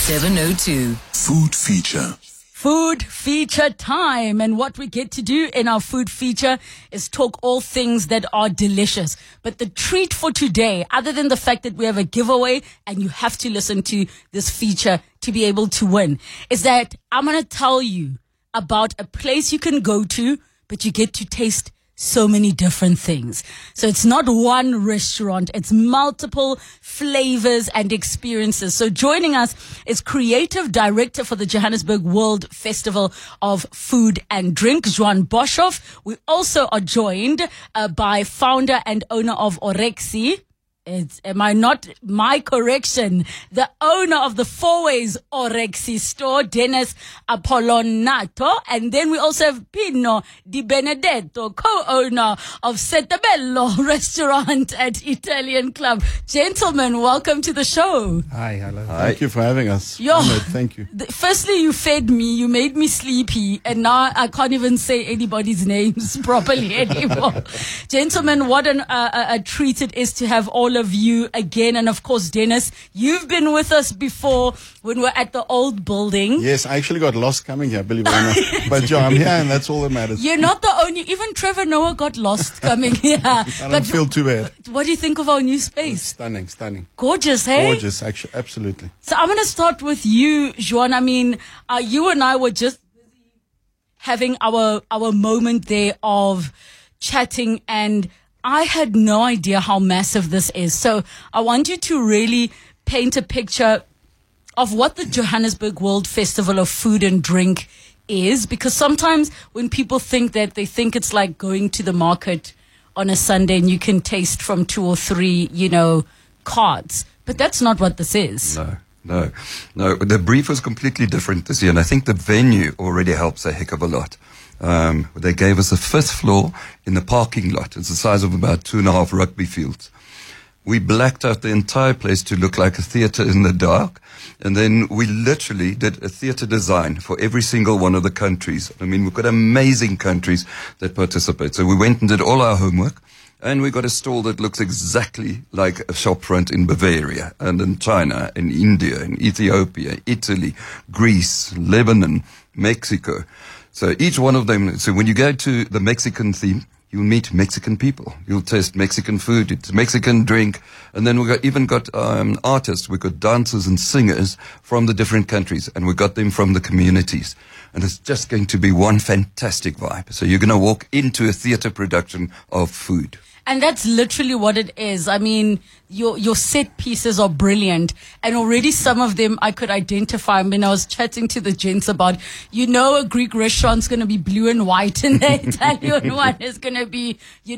702. Food feature. Food feature time. And what we get to do in our food feature is talk all things that are delicious. But the treat for today, other than the fact that we have a giveaway and you have to listen to this feature to be able to win, is that I'm going to tell you about a place you can go to, but you get to taste so many different things. So it's not one restaurant, it's multiple flavors and experiences. So joining us is creative director for the Johannesburg World Festival of Food and Drink, Juan Boshoff. We also are joined by founder and owner of Orexi. Am I not? My correction. The owner of the Four Ways Orexi store, Dennis Apollonato. And then we also have Pino Di Benedetto, co-owner of Setabello restaurant at Italian Club. Gentlemen, welcome to the show. Hi, hello. Hi. Thank you for having us. Ahmed, thank you. Firstly, you fed me, you made me sleepy, and now I can't even say anybody's names properly anymore. Gentlemen, what a treat it is to have all of you again. And of course, Dennis, you've been with us before when we're at the old building. Yes, I actually got lost coming here, believe it or not. But yeah, I'm here and that's all that matters. You're not the only, even Trevor Noah got lost coming here. I don't feel too bad. What do you think of our new space? Stunning. Gorgeous, hey? Gorgeous, actually, absolutely. So I'm going to start with you, Juan. I mean, you and I were just having our moment there of chatting, and I had no idea how massive this is. So I want you to really paint a picture of what the Johannesburg World Festival of Food and Drink is, because sometimes when people think that, they think it's like going to the market on a Sunday and you can taste from 2 or 3, cards. But that's not what this is. No. The brief was completely different this year, and I think the venue already helps a heck of a lot. They gave us a 5th floor in the parking lot. It's the size of about 2.5 rugby fields. We blacked out the entire place to look like a theater in the dark. And then we literally did a theater design for every single one of the countries. I mean, we've got amazing countries that participate. So we went and did all our homework. And we got a stall that looks exactly like a shop front in Bavaria and in China, in India, in Ethiopia, Italy, Greece, Lebanon, Mexico. So each one of them, so when you go to the Mexican theme, you'll meet Mexican people. You'll taste Mexican food, it's Mexican drink. And then we even got artists, we got dancers and singers from the different countries, and we got them from the communities. And it's just going to be one fantastic vibe. So you're going to walk into a theater production of food. And that's literally what it is. I mean, your set pieces are brilliant. And already some of them I could identify. I mean, I was chatting to the gents about, a Greek restaurant's going to be blue and white, and the Italian one is going to be,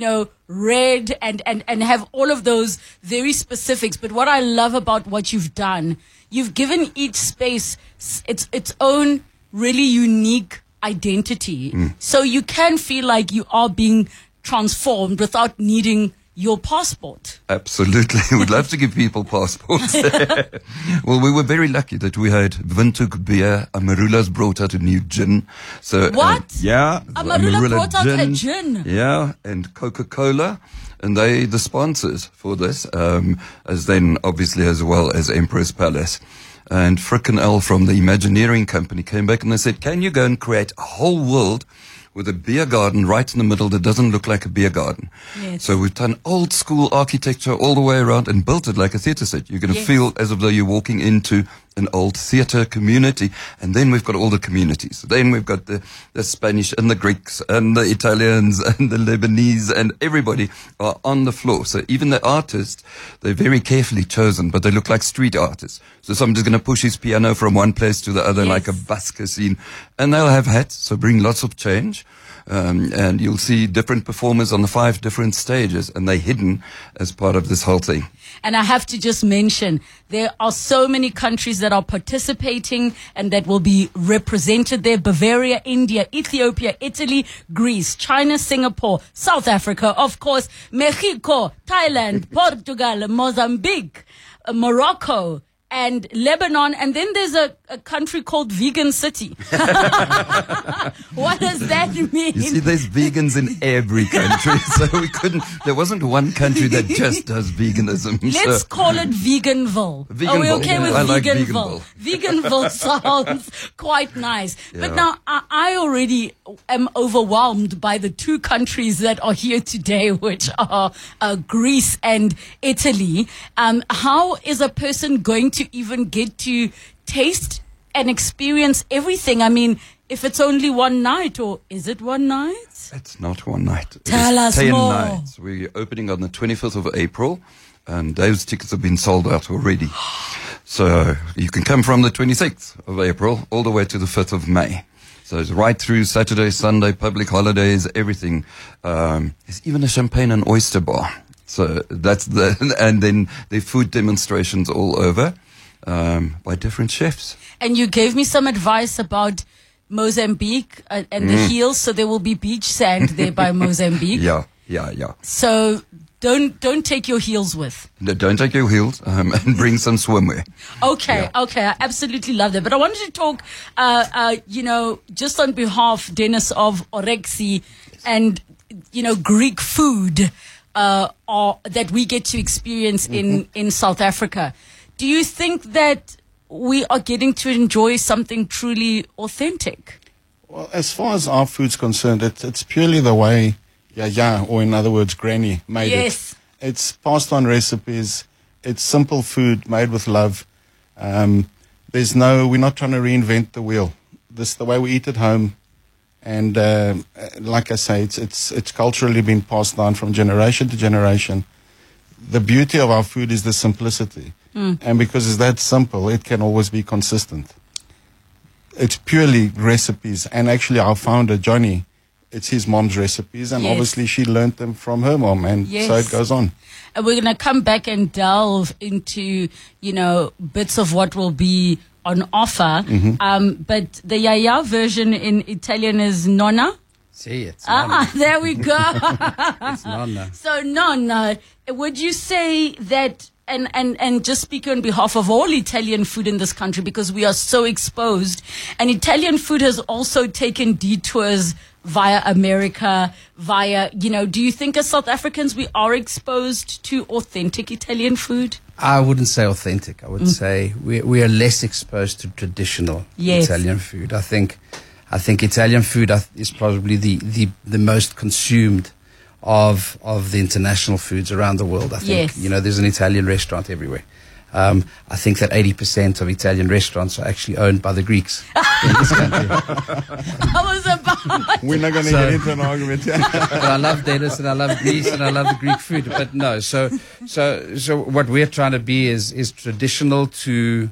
red and have all of those very specifics. But what I love about what you've done, you've given each space its own really unique identity. So you can feel like you are being transformed without needing your passport. Absolutely. We'd love to give people passports. Well, we were very lucky that we had Windhoek beer. Amarula's brought out a new gin. So what? Amarula brought out a gin. Yeah, and Coca-Cola. And they the sponsors for this, as then obviously as well as Emperor's Palace. And Frickin' L from the Imagineering Company came back and they said, can you go and create a whole world with a beer garden right in the middle that doesn't look like a beer garden? Yes. So we've done old school architecture all the way around and built it like a theater set. You're going to feel as though you're walking into an old theater community. And then we've got all the communities. Then we've got the Spanish and the Greeks and the Italians and the Lebanese, and everybody are on the floor. So even the artists, they're very carefully chosen, but they look like street artists. So somebody's going to push his piano from one place to the other like a busker scene. And they'll have hats, so bring lots of change. And you'll see different performers on the 5 different stages, and they're hidden as part of this whole thing. And I have to just mention, there are so many countries that are participating and that will be represented there. Bavaria, India, Ethiopia, Italy, Greece, China, Singapore, South Africa, of course, Mexico, Thailand, Portugal, Mozambique, Morocco, and Lebanon. And then there's a a country called Vegan City. What does that mean? You see, there's vegans in every country, so there wasn't one country that just does veganism. Let's call it Veganville. Are we okay with I like Veganville? Veganville sounds quite nice. But now, I already am overwhelmed by the two countries that are here today, which are Greece and Italy. How is a person going to even get to taste and experience everything? I mean, if it's only one night, or is it one night? It's not one night. Tell us 10 more. nights. We're opening on the 25th of April, and those tickets have been sold out already. So you can come from the 26th of April all the way to the 5th of May. So it's right through Saturday, Sunday, public holidays, everything. There's even a champagne and oyster bar. So and then the food demonstrations all over, by different chefs. And you gave me some advice about Mozambique and the heels, so there will be beach sand there by Mozambique. Yeah. So don't take your heels with. No, don't take your heels, and bring some swimwear. Okay, I absolutely love that. But I wanted to talk, just on behalf, Dennis, of Orexi and, Greek food that we get to experience in South Africa. Do you think that we are getting to enjoy something truly authentic? Well, as far as our food's concerned, it's purely the way or in other words, Granny made it. It's passed on recipes. It's simple food made with love. We're not trying to reinvent the wheel. This is the way we eat at home. And like I say, it's culturally been passed down from generation to generation. The beauty of our food is the simplicity. And because it's that simple, it can always be consistent. It's purely recipes. And actually our founder, Johnny, it's his mom's recipes. And obviously she learned them from her mom. And so it goes on. And we're going to come back and delve into, bits of what will be on offer. But the Yaya version in Italian is nonna. See, it's nonna. There we go. It's nonna. So nonna, would you say that, and just speaking on behalf of all Italian food in this country, because we are so exposed, and Italian food has also taken detours via America, do you think as South Africans we are exposed to authentic Italian food? I wouldn't say authentic. I would say we are less exposed to traditional Italian food. I think Italian food is probably the most consumed of the international foods around the world. I think there's an Italian restaurant everywhere. I think that 80% of Italian restaurants are actually owned by the Greeks in this country. We're not going to get into an argument here. But I love Dennis and I love Greece and I love the Greek food. But no, so what we're trying to be is traditional to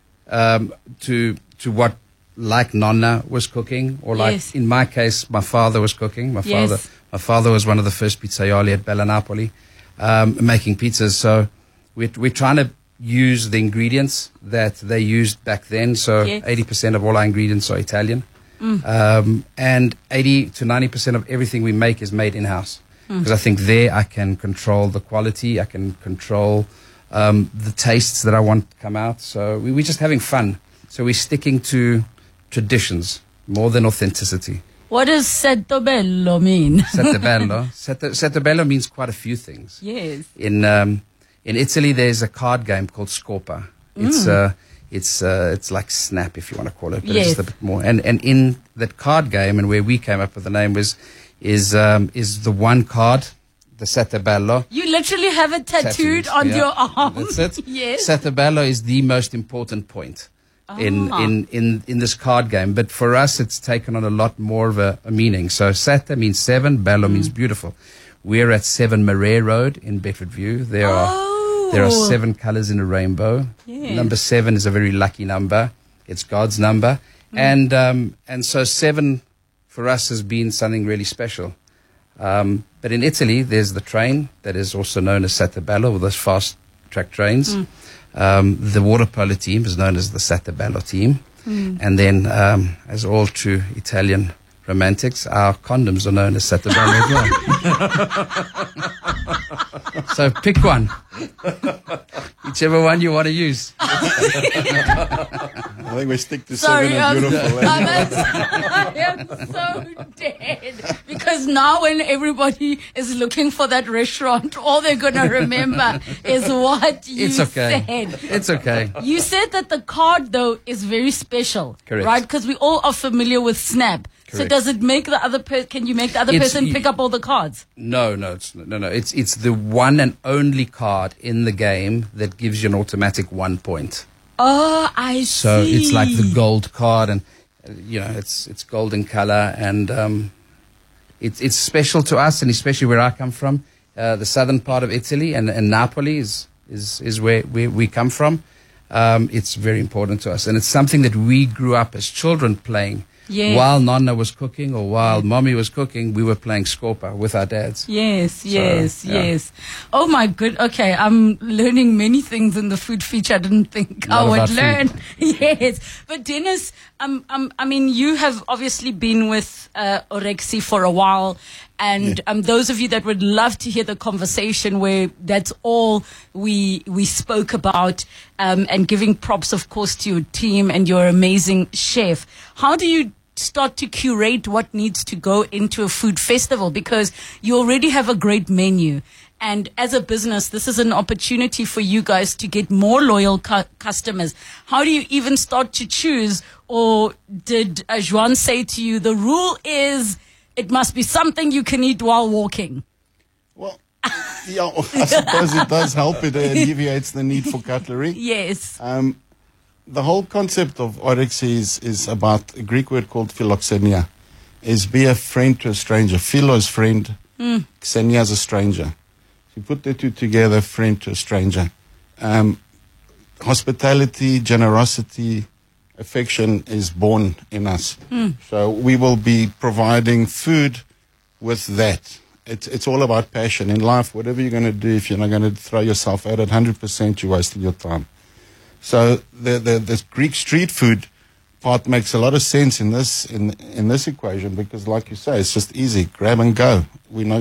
what, like Nonna was cooking, or like in my case, my father was cooking. My father was one of the first pizzaioli at Bella Napoli, making pizzas. So we're trying to use the ingredients that they used back then. So 80% of all our ingredients are Italian. And 80 to 90% of everything we make is made in-house. Because I think there I can control the quality, I can control the tastes that I want to come out. So we're just having fun. So we're sticking to traditions more than authenticity. What does settebello mean? Settebello means quite a few things. Yes. In Italy, there's a card game called Scopa. It's like Snap, if you want to call it, but it's just a bit more. And in that card game, and where we came up with the name is the one card, the Settebello. You literally have it tattooed on your arm. That's it. Yes. Settebello is the most important point in this card game. But for us, it's taken on a lot more of a meaning. So Sette means seven, Bello means beautiful. We're at 7 Marais Road in Bedfordview. There are 7 colors in a rainbow. Yes. Number 7 is a very lucky number. It's God's number. And so 7 for us has been something really special. But in Italy, there's the train that is also known as Settebello, or those fast track trains. The water polo team is known as the Settebello team. And then, as all true Italian romantics, our condoms are known as Settebello as well. So pick one. Whichever one you want to use. think we stick to Sorry, 7 and beautiful. I am so dead. Because now when everybody is looking for that restaurant, all they're going to remember is what you said. It's okay. You said that the card, though, is very special. Correct. Right? Because we all are familiar with Snap. Correct. So does it make the other can you make the other person pick up all the cards? No. It's the one and only card in the game that gives you an automatic 1 point. Oh, I see. So it's like the gold card, and it's golden color, and it's special to us, and especially where I come from, the southern part of Italy, and Napoli is where we come from. It's very important to us, and it's something that we grew up as children playing. Yes. While Nonna was cooking or while Mommy was cooking, we were playing Scorpa with our dads. Yes. Oh my good. Okay, I'm learning many things in the food feature I didn't think I would learn. Yes, but Dennis, I mean, you have obviously been with Orexi for a while. And those of you that would love to hear the conversation where that's all we spoke about, and giving props, of course, to your team and your amazing chef. How do you start to curate what needs to go into a food festival? Because you already have a great menu. And as a business, this is an opportunity for you guys to get more loyal customers. How do you even start to choose? Or did Juan say to you, the rule is it must be something you can eat while walking? Well, yeah, I suppose it does help. It alleviates the need for cutlery. Yes. The whole concept of Orexi is about a Greek word called philoxenia. Is be a friend to a stranger. Philos, friend. Xenia is a stranger. You put the two together, friend to a stranger. Hospitality, generosity, affection is born in us. So we will be providing food with that. It's all about passion. In life, whatever you're going to do, if you're not going to throw yourself at it 100%, you're wasting your time. So the Greek street food part makes a lot of sense in this equation, because, like you say, it's just easy, grab and go. We know,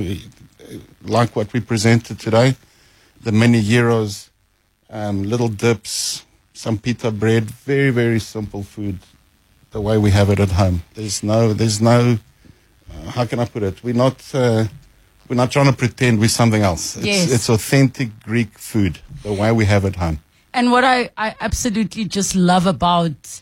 like what we presented today, the mini gyros, little dips, some pita bread, very, very simple food, the way we have it at home. There's no how can I put it? We're not trying to pretend we're something else. It's authentic Greek food, the way we have at home. And what I absolutely just love about,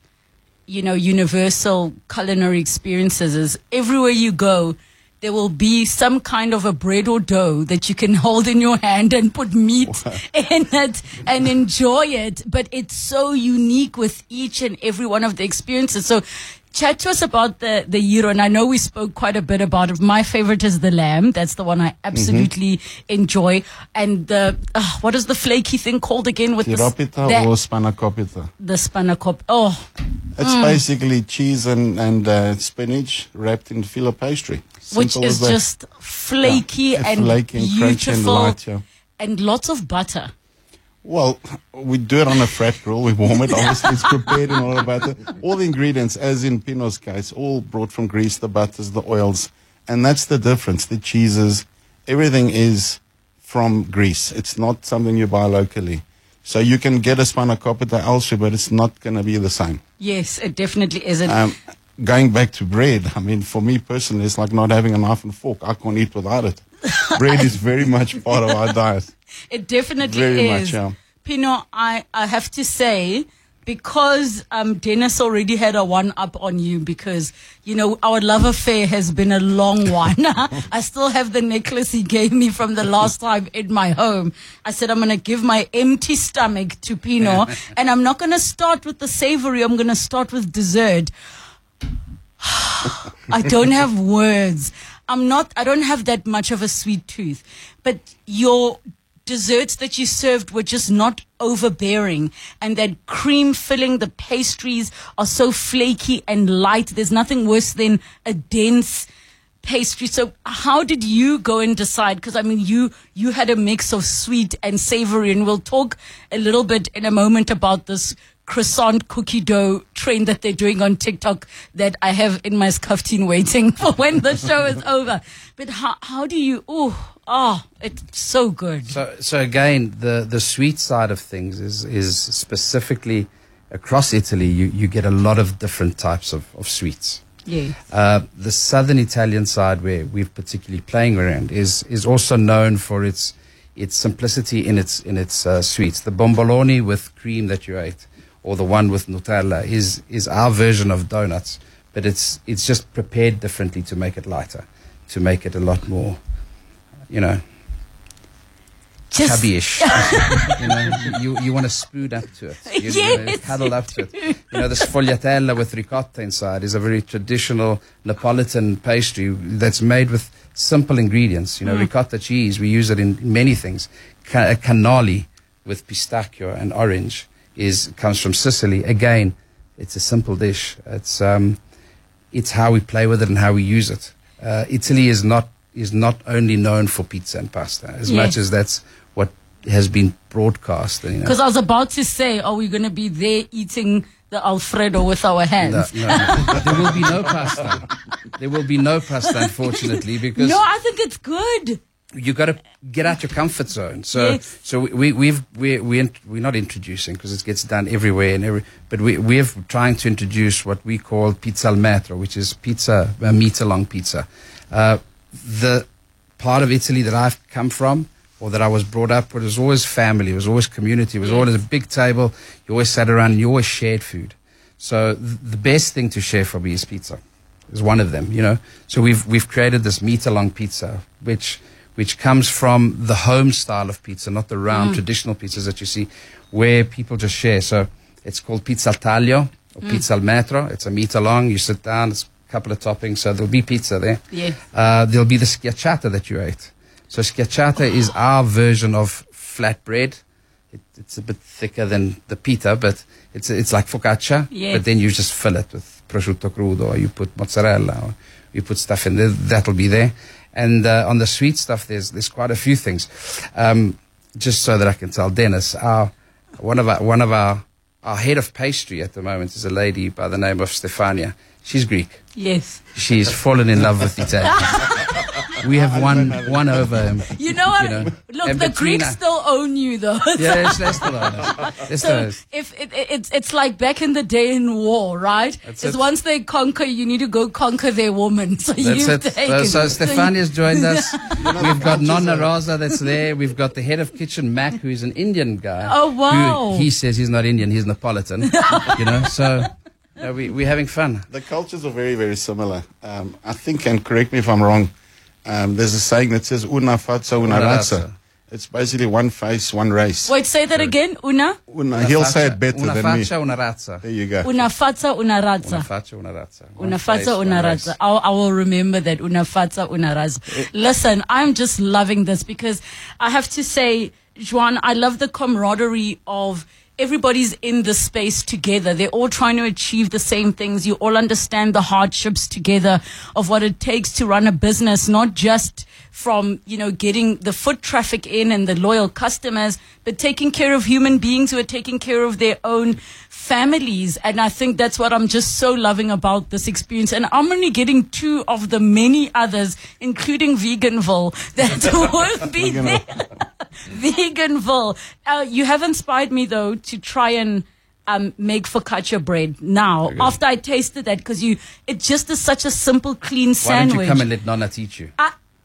universal culinary experiences is everywhere you go, there will be some kind of a bread or dough that you can hold in your hand and put meat in it and enjoy it. But it's so unique with each and every one of the experiences. So chat to us about the gyro. And I know we spoke quite a bit about it. My favorite is the lamb. That's the one I absolutely enjoy. And what is the flaky thing called again? With Gyropita or spanakopita? The spanakop. Oh. It's basically cheese and spinach wrapped in filo pastry. Which is just flaky and beautiful and lots of butter. Well, we do it on a flat grill. We warm it. Obviously, it's prepared in all the butter. All the ingredients, as in Pino's case, all brought from Greece, the butters, the oils. And that's the difference. The cheeses, everything is from Greece. It's not something you buy locally. So you can get a spanakopita elsewhere, but it's not going to be the same. Yes, it definitely isn't. Going back to bread, I mean, for me personally, it's like not having a knife and fork. I can't eat without it. Bread is very much part of our diet. It definitely very is. Much, yeah. Pino, I have to say, because Dennis already had a one-up on you, because, our love affair has been a long one. I still have the necklace he gave me from the last time in my home. I said, I'm going to give my empty stomach to Pino, and I'm not going to start with the savory. I'm going to start with dessert. I don't have words. I don't have that much of a sweet tooth, but your desserts that you served were just not overbearing, and that cream filling, the pastries are so flaky and light. There's nothing worse than a dense pastry. So how did you go and decide? Because I mean, you had a mix of sweet and savory, and we'll talk a little bit in a moment about this croissant cookie dough trend that they're doing on TikTok that I have in my skaftin waiting for when the show is over. But how do you, it's so good. So again, the sweet side of things is specifically across Italy, you get a lot of different types of sweets. Yes. The southern Italian side, where we're particularly playing around, is also known for its simplicity in its sweets. The bomboloni with cream that you ate, or the one with Nutella, is our version of donuts, but it's just prepared differently to make it lighter, to make it a lot more, chubby-ish. You want to spoon up to it. You cuddle up to it. The sfogliatella with ricotta inside is a very traditional Neapolitan pastry that's made with simple ingredients. Ricotta cheese, we use it in many things. Cannoli with pistachio and orange comes from Sicily. Again, it's a simple dish. It's how we play with it and how we use it. Italy is not only known for pizza and pasta, as much as that's what has been broadcast. Because I was about to say, are we going to be there eating the Alfredo with our hands? No. There will be no pasta. There will be no pasta, unfortunately, because... No, I think it's good. You got to get out your comfort zone. So we're not introducing, because it gets done everywhere but we're trying to introduce what we call pizza al metro, which is a meter-long pizza. The part of Italy that I've come from, or that I was brought up with, was always family, it was always community, it was always a big table, you always sat around and you always shared food. So the best thing to share for me is pizza, is one of them, So we've created this meter-long pizza, which comes from the home style of pizza, not the round traditional pizzas that you see, where people just share. So it's called pizza al taglio, or pizza al metro. It's a meter long, you sit down, it's couple of toppings, so there'll be pizza there. Yes. There'll be the schiacciata that you ate. So schiacciata is our version of flatbread. It's a bit thicker than the pita, but it's like focaccia. Yes. But then you just fill it with prosciutto crudo, or you put mozzarella, or you put stuff in there. That'll be there. And on the sweet stuff, there's quite a few things. Just so that I can tell Dennis, one of our head of pastry at the moment is a lady by the name of Stefania. She's Greek. Yes. She's fallen in love with Italy. We have won over him. You know what? Look, the Greeks still own you, though. Yes, they still own us. So if it's like back in the day in war, right? It's once they conquer, you need to go conquer their woman. So that's it. So Stefania's joined us. We've got Nonna Rosa that's there. We've got the head of kitchen, Mac, who's an Indian guy. Oh, wow. He says he's not Indian, he's Neapolitan. So... we're having fun. The cultures are very, very similar. I think, and correct me if I'm wrong, there's a saying that says una faccia, una razza. It's basically one face, one race. Wait, say that again. Una he'll say it better una than me. faccia, una razza. There you go. Una faccia, una razza. Una faccia, una razza. Una faccia, una razza. I will remember that. Una faccia, una razza. Listen, I'm just loving this, because I have to say, Joan, I love the camaraderie of everybody's in the space together. They're all trying to achieve the same things. You all understand the hardships together of what it takes to run a business, not just from, getting the foot traffic in and the loyal customers, but taking care of human beings who are taking care of their own families. And I think that's what I'm just so loving about this experience. And I'm only getting 2 of the many others, including Veganville, that will be there. Veganville. You have inspired me, though, to try and make focaccia bread now. Okay. After I tasted that, because it just is such a simple, clean sandwich. Why don't you come and let Nonna teach you?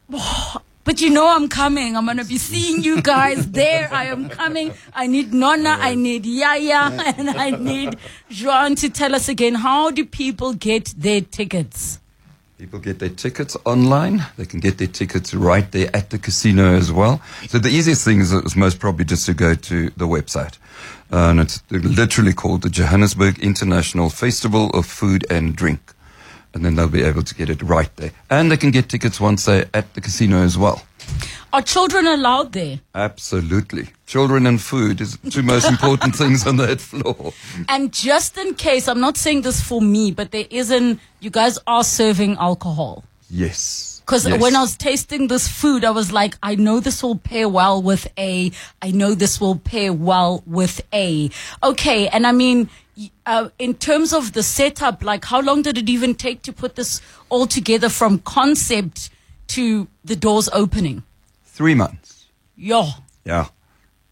But I'm coming. I'm going to be seeing you guys there. I am coming. I need Nonna, I need Yaya, and I need Joan to tell us again, how do people get their tickets? People get their tickets online. They can get their tickets right there at the casino as well. So the easiest thing is most probably just to go to the website. And it's literally called the Johannesburg International Festival of Food and Drink. And then they'll be able to get it right there. And they can get tickets once they're at the casino as well. Are children allowed there? Absolutely. Children and food is the 2 most important things on that floor. And just in case, I'm not saying this for me, but you guys are serving alcohol. Yes. Because when I was tasting this food, I was like, I know this will pair well with A. I know this will pair well with A. Okay, and I mean, in terms of the setup, like how long did it even take to put this all together from concept to the doors opening? 3 months. Yeah. Yeah.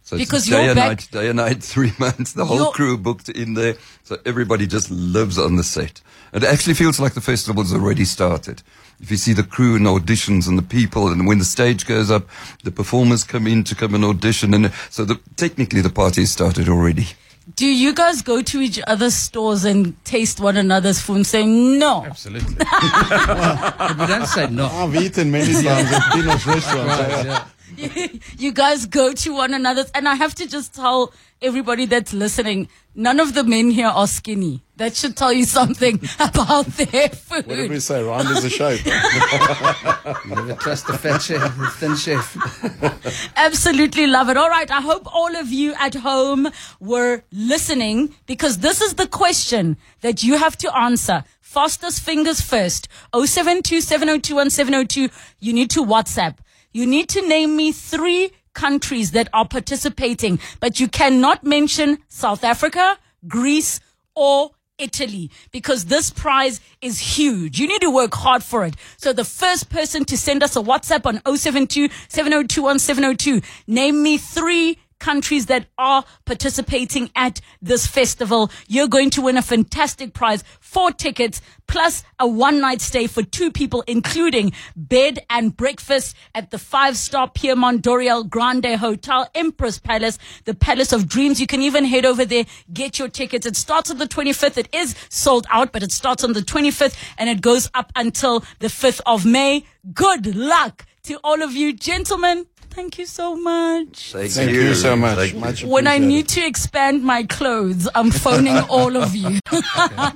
So because it's day and night, 3 months. The whole crew booked in there. So everybody just lives on the set. It actually feels like the festival's already started. If you see the crew and auditions and the people, and when the stage goes up, the performers come and audition. And so technically the party has started already. Do you guys go to each other's stores and taste one another's food and say no? Absolutely. But we don't say no. I've eaten many times at Dino's restaurants. You guys go to one another's, and I have to just tell everybody that's listening, none of the men here are skinny. That should tell you something about their food. What did we say? Round is a shape. Never trust the fat chef, the thin chef. Absolutely love it. All right. I hope all of you at home were listening, because this is the question that you have to answer. Fastest fingers first. 072-702-1702. You need to WhatsApp. You need to name me 3 countries that are participating, but you cannot mention South Africa, Greece, or Italy, because this prize is huge. You need to work hard for it. So the first person to send us a WhatsApp on 072-702-1702, name me 3 countries that are participating at this festival. You're going to win a fantastic prize, 4 tickets plus a 1-night stay for 2 people, including bed and breakfast at the 5-star Piermont Doriel Grande Hotel, Empress Palace, the Palace of Dreams. You can even head over there, get your tickets. It starts on the 25th. It is sold out, but it starts on the 25th and it goes up until the 5th of May. Good luck to all of you, gentlemen. Thank you so much. Thank you so much. Much when I need to expand my clothes, I'm phoning all of you.